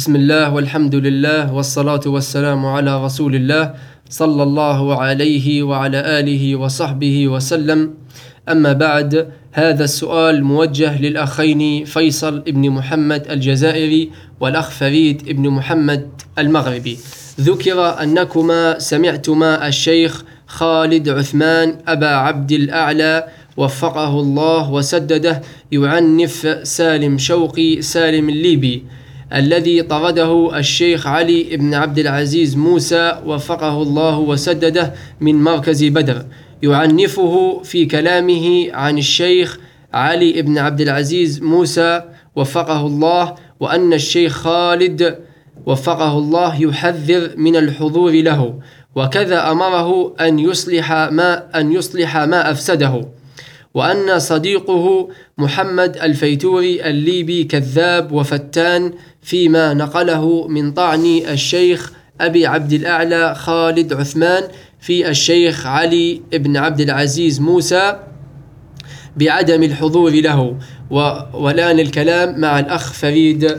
بسم الله والحمد لله والصلاة والسلام على رسول الله صلى الله عليه وعلى آله وصحبه وسلم. أما بعد، هذا السؤال موجه للأخين فيصل ابن محمد الجزائري والأخ فريد ابن محمد المغربي. ذكر أنكما سمعتما الشيخ خالد عثمان أبا عبد الأعلى وفقه الله وسدده يعنف سالم شوقي سالم الليبي الذي طرده الشيخ علي بن عبد العزيز موسى وفقه الله وسدده من مركز بدر، يعنفه في كلامه عن الشيخ علي بن عبد العزيز موسى وفقه الله، وأن الشيخ خالد وفقه الله يحذر من الحضور له، وكذا أمره أن يصلح ما أفسده، وأن صديقه محمد الفيتوري الليبي كذاب وفتان فيما نقله من طعن الشيخ أبي عبد الأعلى خالد عثمان في الشيخ علي بن عبد العزيز موسى بعدم الحضور له. والآن الكلام مع الأخ فريد.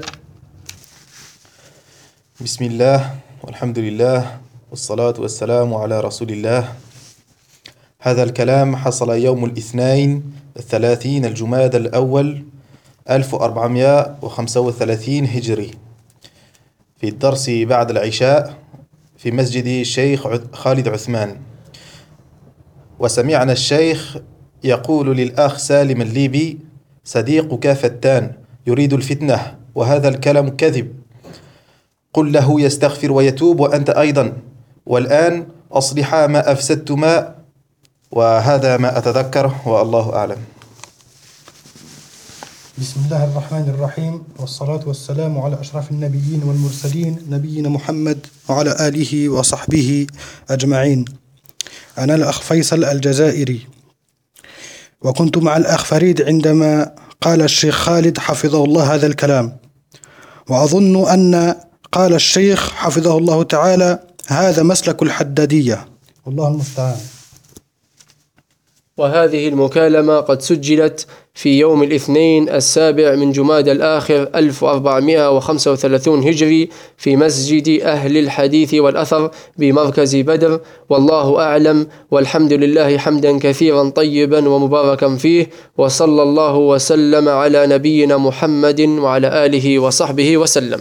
بسم الله والحمد لله والصلاة والسلام على رسول الله. هذا الكلام حصل يوم الاثنين 30 الجمادى الأول 1435 هجري في الدرس بعد العشاء في مسجد الشيخ خالد عثمان. وسمعنا الشيخ يقول للأخ سالم الليبي: صديقك فتان يريد الفتنة وهذا الكلام كذب، قل له يستغفر ويتوب وأنت أيضا، والآن أصلحا ما أفسدتما. وهذا ما أتذكر والله أعلم. بسم الله الرحمن الرحيم، والصلاة والسلام على أشرف النبيين والمرسلين نبينا محمد وعلى آله وصحبه أجمعين. أنا الأخ فيصل الجزائري، وكنت مع الأخ فريد عندما قال الشيخ خالد حفظه الله هذا الكلام، وأظن أن قال الشيخ حفظه الله تعالى هذا مسلك الحدادية، والله المستعان. وهذه المكالمة قد سجلت في يوم الاثنين 7 من جمادى الآخر 1435 هجري في مسجد أهل الحديث والأثر بمركز بدر، والله أعلم، والحمد لله حمدا كثيرا طيبا ومباركا فيه، وصلى الله وسلم على نبينا محمد وعلى آله وصحبه وسلم.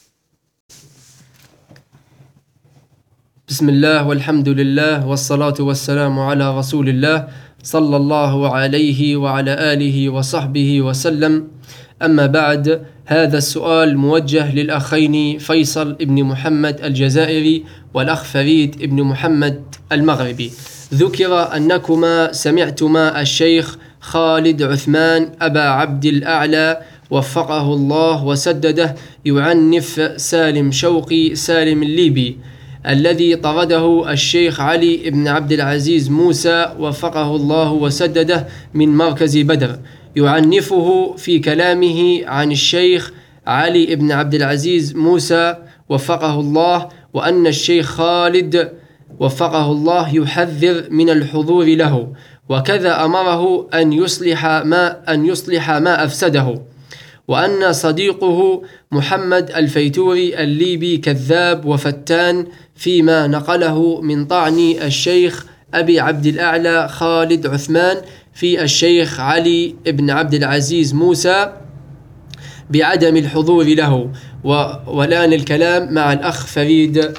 بسم الله والحمد لله والصلاة والسلام على رسول الله صلى الله عليه وعلى آله وصحبه وسلم. أما بعد، هذا السؤال موجه للأخين فيصل ابن محمد الجزائري والأخ فريد ابن محمد المغربي. ذكر أنكما سمعتما الشيخ خالد عثمان أبا عبد الأعلى وفقه الله وسدده يعنف سالم شوقي سالم الليبي الذي طرده الشيخ علي بن عبد العزيز موسى وفقه الله وسدده من مركز بدر، يعنفه في كلامه عن الشيخ علي بن عبد العزيز موسى وفقه الله، وأن الشيخ خالد وفقه الله يحذر من الحضور له، وكذا أمره أن يصلح ما أفسده، وأن صديقه محمد الفيتوري الليبي كذاب وفتان فيما نقله من طعن الشيخ أبي عبد الأعلى خالد عثمان في الشيخ علي بن عبد العزيز موسى بعدم الحضور له. والآن الكلام مع الأخ فريد.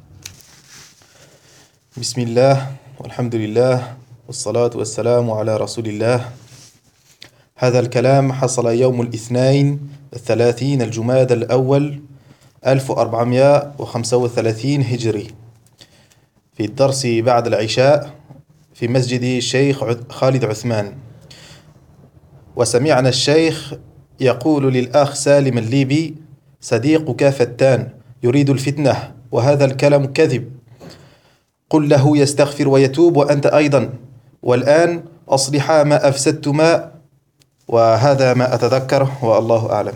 بسم الله والحمد لله والصلاة والسلام على رسول الله. هذا الكلام حصل يوم الاثنين 30 الجمادى الأول 1435 هجري في الدرس بعد العشاء في مسجد الشيخ خالد عثمان. وسمعنا الشيخ يقول للأخ سالم الليبي: صديقك فتان يريد الفتنة وهذا الكلام كذب، قل له يستغفر ويتوب وأنت أيضا، والآن أصلحا ما أفسدتما. وهذا ما أتذكر والله أعلم.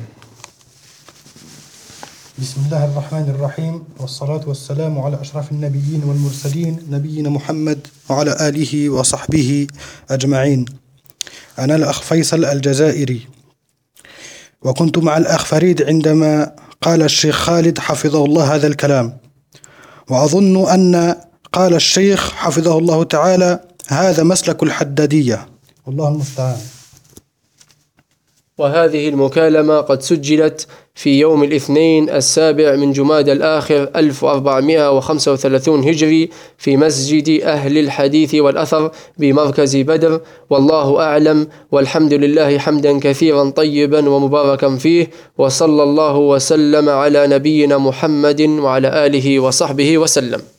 بسم الله الرحمن الرحيم، والصلاة والسلام على أشرف النبيين والمرسلين نبينا محمد وعلى آله وصحبه أجمعين. أنا الأخ فيصل الجزائري، وكنت مع الأخ فريد عندما قال الشيخ خالد حفظه الله هذا الكلام، وأظن أن قال الشيخ حفظه الله تعالى هذا مسلك الحدادية، والله المستعان. وهذه المكالمة قد سجلت في يوم الاثنين 7 من جمادى الآخر 1435 هجري في مسجد أهل الحديث والأثر بمركز بدر، والله أعلم، والحمد لله حمدا كثيرا طيبا ومباركا فيه، وصلى الله وسلم على نبينا محمد وعلى آله وصحبه وسلم.